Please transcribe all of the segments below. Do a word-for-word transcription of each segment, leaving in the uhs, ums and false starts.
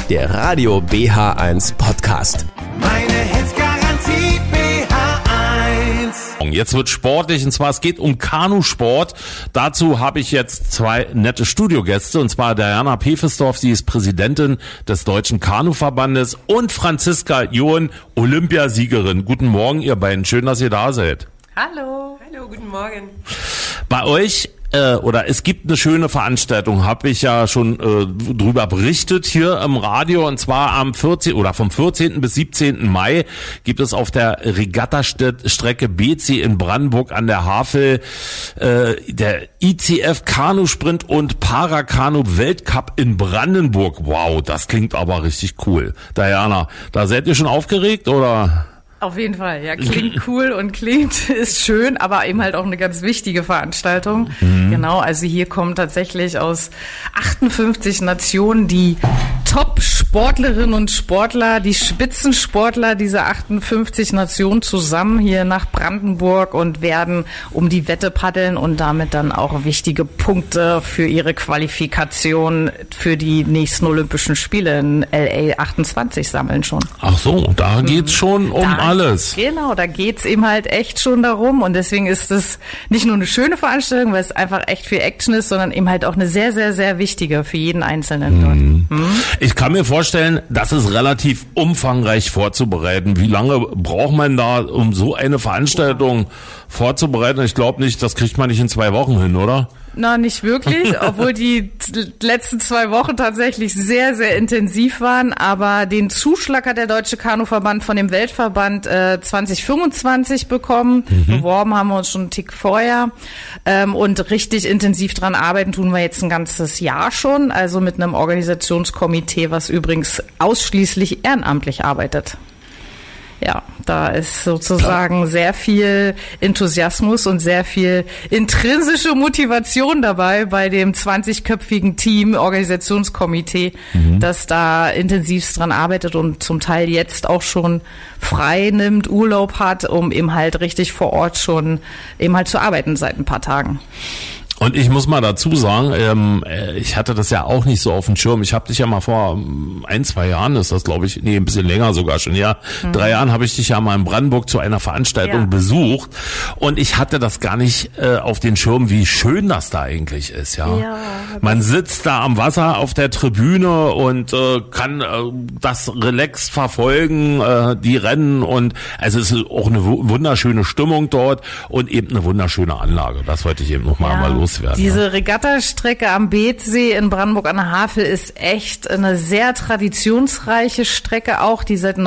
der Radio B H eins Podcast. Meine Hits-Garantie B H eins. Jetzt wird sportlich, und zwar es geht um Kanusport. Dazu habe ich jetzt zwei nette Studiogäste, und zwar Diana Pefesdorf, sie ist Präsidentin des Deutschen Kanuverbandes, und Franziska John, Olympiasiegerin. Guten Morgen, ihr beiden. Schön, dass ihr da seid. Hallo. Hallo, guten Morgen. Bei euch äh, oder es gibt eine schöne Veranstaltung, habe ich ja schon äh, drüber berichtet hier im Radio, und zwar am vierzehnten oder vom vierzehnten bis siebzehnten Mai gibt es auf der Regattastrecke B C in Brandenburg an der Havel äh, der I C F Kanusprint und Parakanu Weltcup in Brandenburg. Wow, das klingt aber richtig cool. Diana, da seid ihr schon aufgeregt oder? Auf jeden Fall, ja, klingt cool und klingt, ist schön, aber eben halt auch eine ganz wichtige Veranstaltung. Mhm. Genau, also hier kommen tatsächlich aus achtundfünfzig Nationen die Top-Sportlerinnen und Sportler, die Spitzensportler dieser achtundfünfzig Nationen zusammen hier nach Brandenburg und werden um die Wette paddeln und damit dann auch wichtige Punkte für ihre Qualifikation für die nächsten Olympischen Spiele in L A achtundzwanzig sammeln schon. Ach so, da geht's schon um da, alles. Genau, da geht's eben halt echt schon darum, und deswegen ist es nicht nur eine schöne Veranstaltung, weil es einfach echt viel Action ist, sondern eben halt auch eine sehr, sehr, sehr wichtige für jeden Einzelnen dort. Mhm. Mhm. Ich kann mir vorstellen, das ist relativ umfangreich vorzubereiten. Wie lange braucht man da, um so eine Veranstaltung vorzubereiten? Ich glaube nicht, das kriegt man nicht in zwei Wochen hin, oder? Na, nicht wirklich, obwohl die letzten zwei Wochen tatsächlich sehr, sehr intensiv waren. Aber den Zuschlag hat der Deutsche Kanuverband von dem Weltverband äh, zwanzig fünfundzwanzig bekommen. Mhm. Beworben haben wir uns schon einen Tick vorher. Ähm, und richtig intensiv dran arbeiten tun wir jetzt ein ganzes Jahr schon. Also mit einem Organisationskomitee, was übrigens ausschließlich ehrenamtlich arbeitet. Ja, da ist sozusagen sehr viel Enthusiasmus und sehr viel intrinsische Motivation dabei bei dem zwanzigköpfigen Team, Organisationskomitee, mhm. das da intensivst dran arbeitet und zum Teil jetzt auch schon frei nimmt, Urlaub hat, um eben halt richtig vor Ort schon eben halt zu arbeiten seit ein paar Tagen. Und ich muss mal dazu sagen, ähm, ich hatte das ja auch nicht so auf dem Schirm. Ich habe dich ja mal vor ein, zwei Jahren, ist das glaube ich, nee, ein bisschen länger sogar schon, ja, mhm. drei Jahren habe ich dich ja mal in Brandenburg zu einer Veranstaltung ja. besucht, und ich hatte das gar nicht äh, auf den Schirm, wie schön das da eigentlich ist, ja. ja Man sitzt da am Wasser auf der Tribüne und äh, kann äh, das relaxed verfolgen, äh, die Rennen, und also es ist auch eine wunderschöne Stimmung dort und eben eine wunderschöne Anlage. Das wollte ich eben noch mal, ja. mal los. Werden, Diese ja. Regattastrecke am Beetsee in Brandenburg an der Havel ist echt eine sehr traditionsreiche Strecke auch, die seit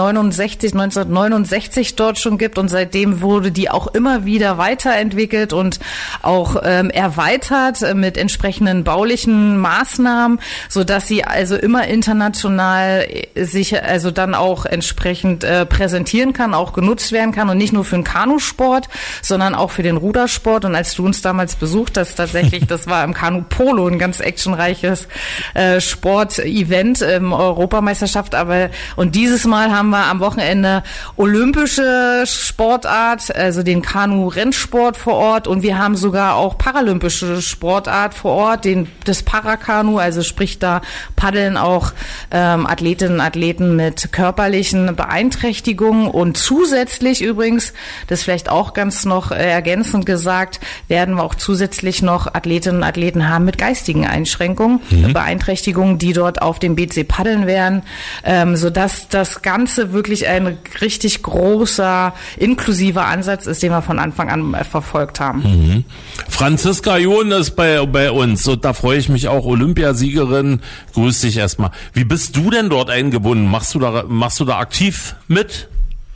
neunzehnhundertneunundsechzig dort schon gibt, und seitdem wurde die auch immer wieder weiterentwickelt und auch ähm, erweitert mit entsprechenden baulichen Maßnahmen, so dass sie also immer international sich also dann auch entsprechend äh, präsentieren kann, auch genutzt werden kann, und nicht nur für den Kanusport, sondern auch für den Rudersport. Und als du uns damals besucht hast, tatsächlich, das war im Kanu-Polo ein ganz actionreiches äh, Sportevent, ähm, Europameisterschaft, aber und dieses Mal haben wir am Wochenende olympische Sportart, also den Kanu-Rennsport vor Ort, und wir haben sogar auch paralympische Sportart vor Ort, den das Parakanu, also sprich da paddeln auch ähm, Athletinnen und Athleten mit körperlichen Beeinträchtigungen, und zusätzlich übrigens, das vielleicht auch ganz noch äh, ergänzend gesagt, werden wir auch zusätzlich noch Athletinnen und Athleten haben mit geistigen Einschränkungen, mhm. Beeinträchtigungen, die dort auf dem B C paddeln werden, ähm, sodass das Ganze wirklich ein richtig großer, inklusiver Ansatz ist, den wir von Anfang an äh, verfolgt haben. Mhm. Franziska John ist bei, bei uns, und da freue ich mich auch, Olympiasiegerin. Grüß dich erstmal. Wie bist du denn dort eingebunden? Machst du da, machst du da aktiv mit?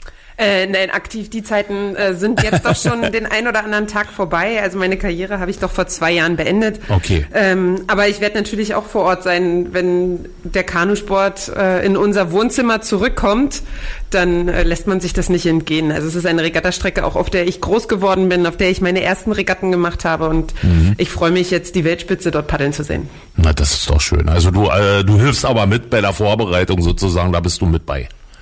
Äh, nein, aktiv, die Zeiten äh, sind jetzt doch schon den ein oder anderen Tag vorbei. Also meine Karriere habe ich doch vor zwei Jahren beendet. Okay. Ähm, aber ich werde natürlich auch vor Ort sein, wenn der Kanusport äh, in unser Wohnzimmer zurückkommt, dann äh, lässt man sich das nicht entgehen. Also es ist eine Regattastrecke, auch auf der ich groß geworden bin, auf der ich meine ersten Regatten gemacht habe, und mhm. ich freue mich jetzt, die Weltspitze dort paddeln zu sehen. Na, das ist doch schön. Also du, äh, du hilfst aber mit bei der Vorbereitung sozusagen, da bist du mit bei.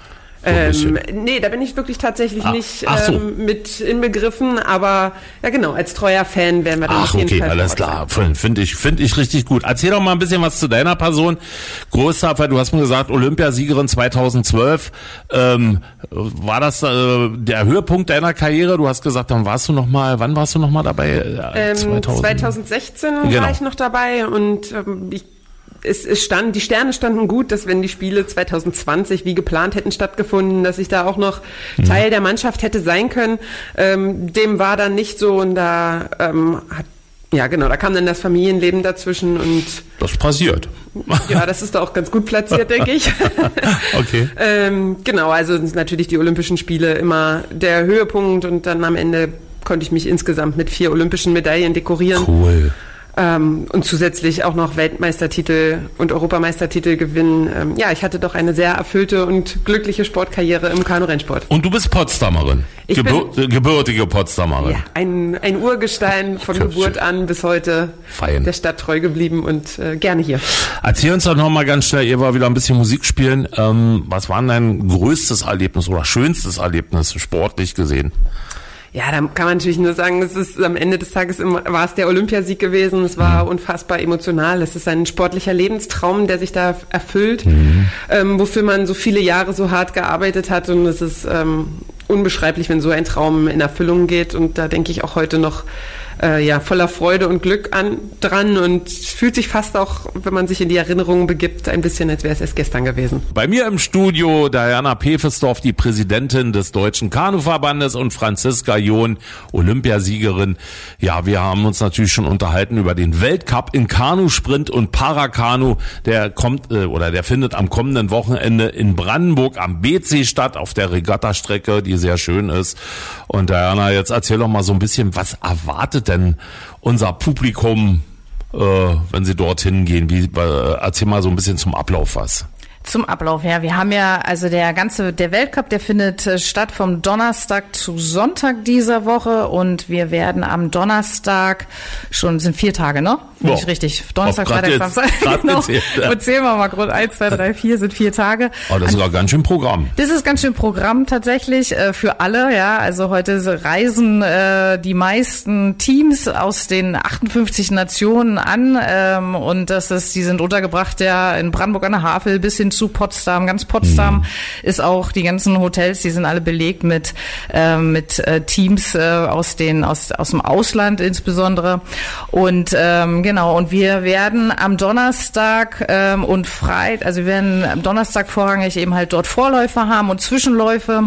Ähm, nee, da bin ich wirklich tatsächlich Ah, nicht ach so. ähm, mit inbegriffen, aber ja genau, als treuer Fan werden wir dann Ach, auf jeden okay, Fall alles vor Ort klar. sein. Finde find ich, finde ich richtig gut. Erzähl doch mal ein bisschen was zu deiner Person. Großartig, du hast mir gesagt, Olympiasiegerin zweitausendzwölf. Ähm, war das äh, der Höhepunkt deiner Karriere? Du hast gesagt, dann warst du noch mal, wann warst du noch mal dabei? Äh, Ähm, zweitausend? zweitausendsechzehn Genau. war ich noch dabei und ähm, ich Es, es stand, die Sterne standen gut, dass wenn die Spiele zweitausendzwanzig wie geplant hätten stattgefunden, dass ich da auch noch Mhm. Teil der Mannschaft hätte sein können. Ähm, dem war dann nicht so und da ähm, hat, ja genau, da kam dann das Familienleben dazwischen und Das passiert. ja, das ist da auch ganz gut platziert, denke ich. Okay. ähm, genau, also sind natürlich die Olympischen Spiele immer der Höhepunkt und dann am Ende konnte ich mich insgesamt mit vier olympischen Medaillen dekorieren. Cool. Ähm, und zusätzlich auch noch Weltmeistertitel und Europameistertitel gewinnen. Ähm, ja, ich hatte doch eine sehr erfüllte und glückliche Sportkarriere im Kanu-Rennsport. Und du bist Potsdamerin. Ich Gebür äh, gebürtige Potsdamerin. Ja, ein, ein Urgestein von Ja, Geburt schön. an bis heute Fein. der Stadt treu geblieben und äh, gerne hier. Erzähl uns doch noch mal ganz schnell, ihr war wieder ein bisschen Musik spielen. Ähm, was war denn dein größtes Erlebnis oder schönstes Erlebnis, sportlich gesehen? Ja, da kann man natürlich nur sagen, es ist am Ende des Tages immer, war es der Olympiasieg gewesen. Es war Mhm. unfassbar emotional. Es ist ein sportlicher Lebenstraum, der sich da erfüllt, Mhm. ähm, wofür man so viele Jahre so hart gearbeitet hat. Und es ist ähm, unbeschreiblich, wenn so ein Traum in Erfüllung geht. Und da denke ich auch heute noch äh, ja voller Freude und Glück an dran und fühlt sich fast auch, wenn man sich in die Erinnerungen begibt, ein bisschen, als wäre es erst gestern gewesen. Bei mir im Studio Diana Pefesdorf, die Präsidentin des Deutschen Kanuverbandes, und Franziska John, Olympiasiegerin. Ja, wir haben uns natürlich schon unterhalten über den Weltcup in Kanusprint und Parakanu. Der kommt äh, oder der findet am kommenden Wochenende in Brandenburg am B C statt, auf der Regattastrecke, die sehr schön ist. Und Diana, jetzt erzähl doch mal so ein bisschen, was erwartet denn unser Publikum, äh, wenn sie dorthin gehen? Wie, äh, erzähl mal so ein bisschen zum Ablauf was. Zum Ablauf, ja. Wir haben ja, also der ganze, der Weltcup, der findet äh, statt vom Donnerstag zu Sonntag dieser Woche und wir werden am Donnerstag schon, sind vier Tage, ne? Bin Ja. ich richtig? Donnerstag, Hab grad Freitag, jetzt- Samstag. grad Genau. gezählt, ja. Und zählen wir mal Grund eins, zwei, drei, vier sind vier Tage. Oh, das ist ja ganz schön Programm. Das ist ganz schön Programm tatsächlich äh, für alle, ja. Also heute reisen äh, die meisten Teams aus den achtundfünfzig Nationen an ähm, und das ist, die sind untergebracht ja in Brandenburg an der Havel bis hin zu Potsdam. Ganz Potsdam mhm. ist auch, die ganzen Hotels, die sind alle belegt mit äh, mit äh, Teams äh, aus den aus aus dem Ausland insbesondere und ähm, genau und wir werden am Donnerstag ähm, und Freitag, also wir werden am Donnerstag vorrangig eben halt dort Vorläufe haben und Zwischenläufe.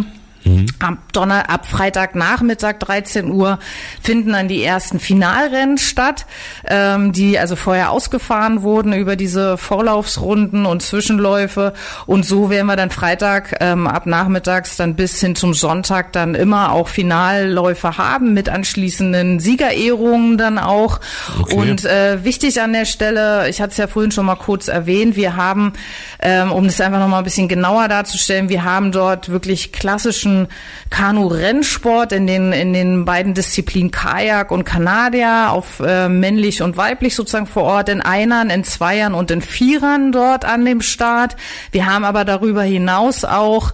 Am Donner, ab Freitagnachmittag dreizehn Uhr finden dann die ersten Finalrennen statt, ähm, die also vorher ausgefahren wurden über diese Vorlaufsrunden und Zwischenläufe. Und so werden wir dann Freitag ähm, ab nachmittags dann bis hin zum Sonntag dann immer auch Finalläufe haben mit anschließenden Siegerehrungen dann auch. Okay. Und äh, wichtig an der Stelle, ich hatte es ja vorhin schon mal kurz erwähnt, wir haben, ähm, um das einfach noch mal ein bisschen genauer darzustellen, wir haben dort wirklich klassischen Kanu-Rennsport in den in den beiden Disziplinen Kajak und Kanadier auf äh, männlich und weiblich sozusagen vor Ort in Einern, in Zweiern und in Vierern dort an dem Start. Wir haben aber darüber hinaus auch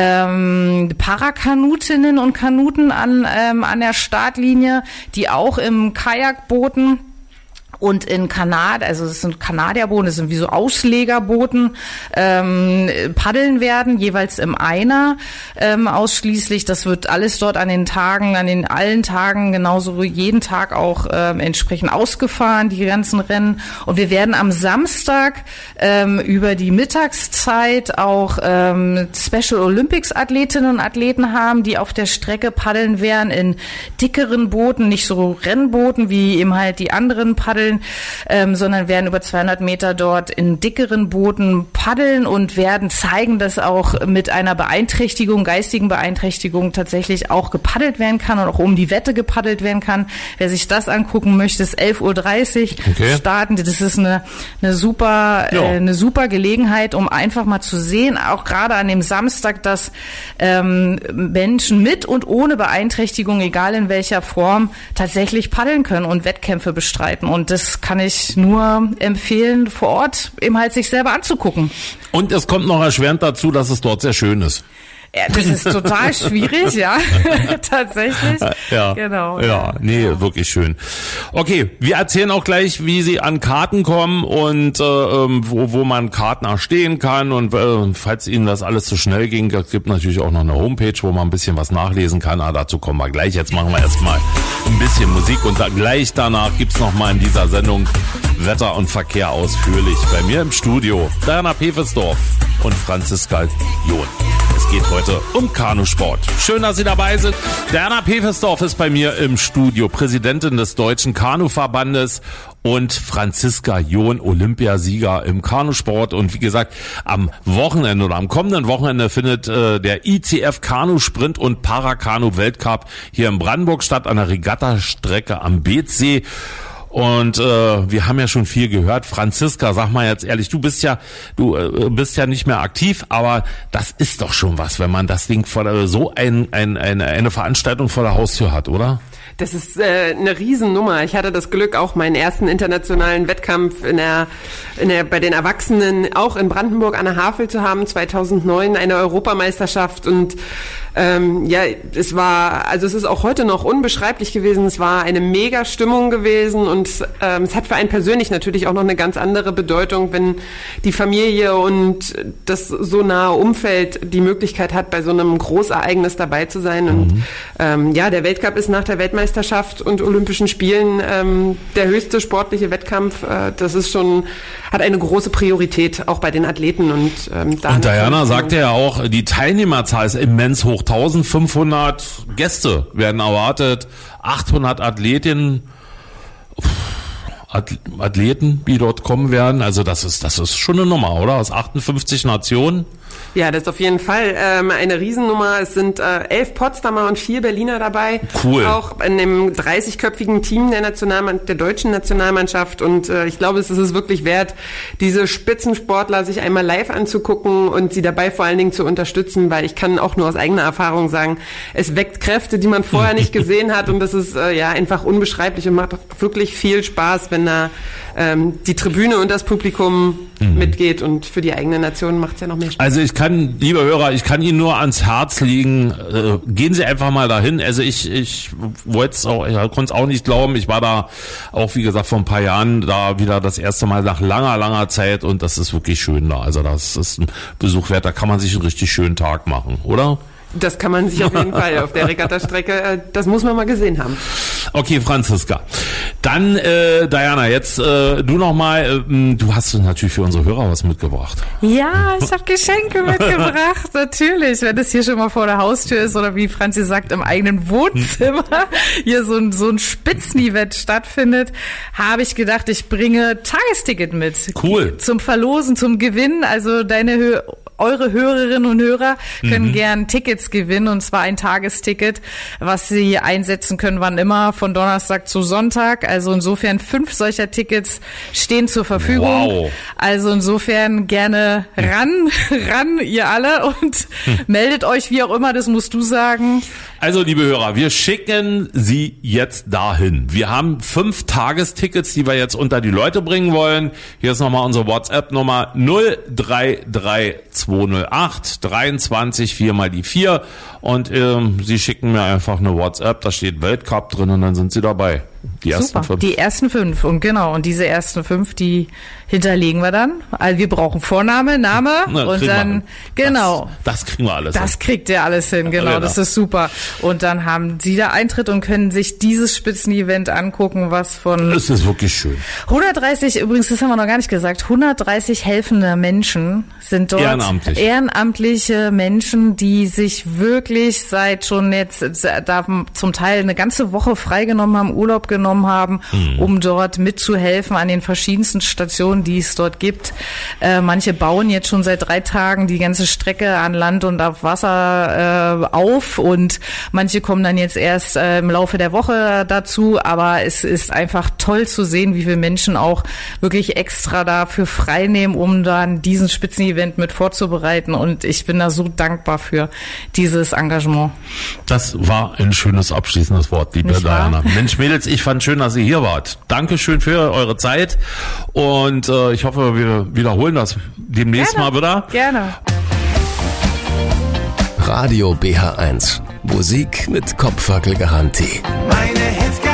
ähm, Parakanutinnen und Kanuten an ähm, an der Startlinie, die auch im Kajakbooten und in Kanada, also es sind Kanadierbooten, das sind wie so Auslegerbooten, ähm, paddeln werden, jeweils im Einer ähm, ausschließlich. Das wird alles dort an den Tagen, an den allen Tagen, genauso jeden Tag auch ähm, entsprechend ausgefahren, die ganzen Rennen. Und wir werden am Samstag ähm, über die Mittagszeit auch ähm, Special Olympics Athletinnen und Athleten haben, die auf der Strecke paddeln werden in dickeren Booten, nicht so Rennbooten wie eben halt die anderen paddeln, Ähm, sondern werden über zweihundert Meter dort in dickeren Booten paddeln und werden zeigen, dass auch mit einer Beeinträchtigung, geistigen Beeinträchtigung tatsächlich auch gepaddelt werden kann und auch um die Wette gepaddelt werden kann. Wer sich das angucken möchte, ist elf Uhr dreißig Okay. starten. Das ist eine, eine super, Ja. äh, eine super Gelegenheit, um einfach mal zu sehen, auch gerade an dem Samstag, dass ähm, Menschen mit und ohne Beeinträchtigung, egal in welcher Form, tatsächlich paddeln können und Wettkämpfe bestreiten. Und das kann ich nur empfehlen, vor Ort eben halt sich selber anzugucken. bekommen. Und es kommt noch erschwerend dazu, dass es dort sehr schön ist. Ja, das ist total schwierig, ja, tatsächlich. Ja, genau. Ja, nee, wirklich schön. Okay, wir erzählen auch gleich, wie Sie an Karten kommen und äh, wo, wo man Karten erstehen kann. Und äh, falls Ihnen das alles zu schnell ging, es gibt natürlich auch noch eine Homepage, wo man ein bisschen was nachlesen kann. Ah, dazu kommen wir gleich. Jetzt machen wir erstmal ein bisschen Musik und da, gleich danach gibt's noch mal in dieser Sendung Wetter und Verkehr ausführlich. Bei mir im Studio Diana Pefelsdorf und Franziska John. Es geht heute um Kanusport. Schön, dass Sie dabei sind. Diana Pefelsdorf ist bei mir im Studio, Präsidentin des Deutschen Kanuverbandes und Franziska John, Olympiasieger im Kanusport. Und wie gesagt, am Wochenende oder am kommenden Wochenende findet äh, der I C F Kanusprint und Parakanu-Weltcup hier in Brandenburg statt, an der Regattastrecke am Beetsee. Und äh, wir haben ja schon viel gehört. Franziska, sag mal jetzt ehrlich, du bist ja, du äh, bist ja nicht mehr aktiv, aber das ist doch schon was, wenn man das Ding vor der, so ein, ein, eine, eine Veranstaltung vor der Haustür hat, oder? Das ist äh, eine Riesennummer. Ich hatte das Glück, auch meinen ersten internationalen Wettkampf in der, in der, bei den Erwachsenen auch in Brandenburg an der Havel zu haben, zweitausendneun, eine Europameisterschaft. Und ähm, ja, es war, also es ist auch heute noch unbeschreiblich gewesen. Es war eine mega Stimmung gewesen und ähm, es hat für einen persönlich natürlich auch noch eine ganz andere Bedeutung, wenn die Familie und das so nahe Umfeld die Möglichkeit hat, bei so einem Großereignis dabei zu sein. Mhm. Und ähm, ja, der Weltcup ist nach der Weltmeisterschaft und Olympischen Spielen ähm, der höchste sportliche Wettkampf. Äh, das ist schon, hat eine große Priorität, auch bei den Athleten. Und, ähm, da und Diana sagte ja auch, die Teilnehmerzahl ist immens hoch. eintausendfünfhundert Gäste werden erwartet, achthundert Athletinnen, Athleten, die dort kommen werden. Also das ist, das ist schon eine Nummer, oder? Aus achtundfünfzig Nationen. Ja, das ist auf jeden Fall ähm, eine Riesennummer. Es sind äh, elf Potsdamer und vier Berliner dabei. Cool. Auch in dem dreißigköpfigen Team der Nationalmann- der deutschen Nationalmannschaft. Und äh, ich glaube, es ist es wirklich wert, diese Spitzensportler sich einmal live anzugucken und sie dabei vor allen Dingen zu unterstützen, weil ich kann auch nur aus eigener Erfahrung sagen, es weckt Kräfte, die man vorher nicht gesehen hat. Und das ist äh, ja einfach unbeschreiblich und macht wirklich viel Spaß, wenn da ähm, die Tribüne und das Publikum mhm. mitgeht. Und für die eigene Nation macht es ja noch mehr Spaß. Also ich kann, liebe Hörer, ich kann Ihnen nur ans Herz legen, äh, gehen Sie einfach mal dahin. Also ich, ich wollte es auch, ich konnte es auch nicht glauben. Ich war da auch, wie gesagt, vor ein paar Jahren da wieder das erste Mal nach langer, langer Zeit und das ist wirklich schön da. Also das ist ein Besuch wert, da kann man sich einen richtig schönen Tag machen, oder? Das kann man sich auf jeden Fall auf der Regattastrecke, das muss man mal gesehen haben. Okay, Franziska. Dann, äh, Diana, jetzt äh, du nochmal, äh, du hast natürlich für unsere Hörer was mitgebracht. Ja, ich habe Geschenke mitgebracht, natürlich. Wenn das hier schon mal vor der Haustür ist oder wie Franzi sagt, im eigenen Wohnzimmer hier so ein, so ein Spitzenevent stattfindet, habe ich gedacht, ich bringe Tagesticket mit. Cool. Zum Verlosen, zum Gewinnen, also deine Höhe. Eure Hörerinnen und Hörer können mhm. gern Tickets gewinnen, und zwar ein Tagesticket, was sie einsetzen können, wann immer, von Donnerstag zu Sonntag. Also insofern fünf solcher Tickets stehen zur Verfügung. Wow. Also insofern gerne ran, ran ihr alle und hm. meldet euch, wie auch immer, das musst du sagen. Also, liebe Hörer, wir schicken Sie jetzt dahin. Wir haben fünf Tagestickets, die wir jetzt unter die Leute bringen wollen. Hier ist nochmal unsere WhatsApp-Nummer null drei drei zwei null acht dreiundzwanzig vier mal die vier und ähm, Sie schicken mir einfach eine WhatsApp, da steht Weltcup drin und dann sind Sie dabei. Die ersten Super, fünf. Die ersten fünf und genau, und diese ersten fünf, die hinterlegen wir dann. Also wir brauchen Vorname, Name Na, und dann, genau. Das, das kriegen wir alles Das hin. kriegt ihr alles hin, genau, genau, das ist super. Und dann haben Sie da Eintritt und können sich dieses Spitzenevent angucken, was von... Das ist wirklich schön. hundertdreißig, übrigens, das haben wir noch gar nicht gesagt, hundertdreißig helfende Menschen sind dort. Ehrenamtlich. Ehrenamtliche Menschen, die sich wirklich seit schon jetzt, da zum Teil eine ganze Woche freigenommen haben, Urlaub genommen haben, mhm. um dort mitzuhelfen an den verschiedensten Stationen, die es dort gibt. Äh, manche bauen jetzt schon seit drei Tagen die ganze Strecke an Land und auf Wasser äh, auf und manche kommen dann jetzt erst äh, im Laufe der Woche dazu, aber es ist einfach toll zu sehen, wie viele Menschen auch wirklich extra dafür frei nehmen, um dann diesen Spitzenevent mit vorzubereiten, und ich bin da so dankbar für dieses Engagement. Das war ein schönes abschließendes Wort, liebe Nicht wahr? Diana. Mensch, Mädels, ich ich fand schön, dass ihr hier wart. Dankeschön für eure Zeit und äh, ich hoffe, wir wiederholen das demnächst Gerne. mal wieder. Gerne. Radio B H eins. Musik mit Kopfwackelgarantie. Meine Hits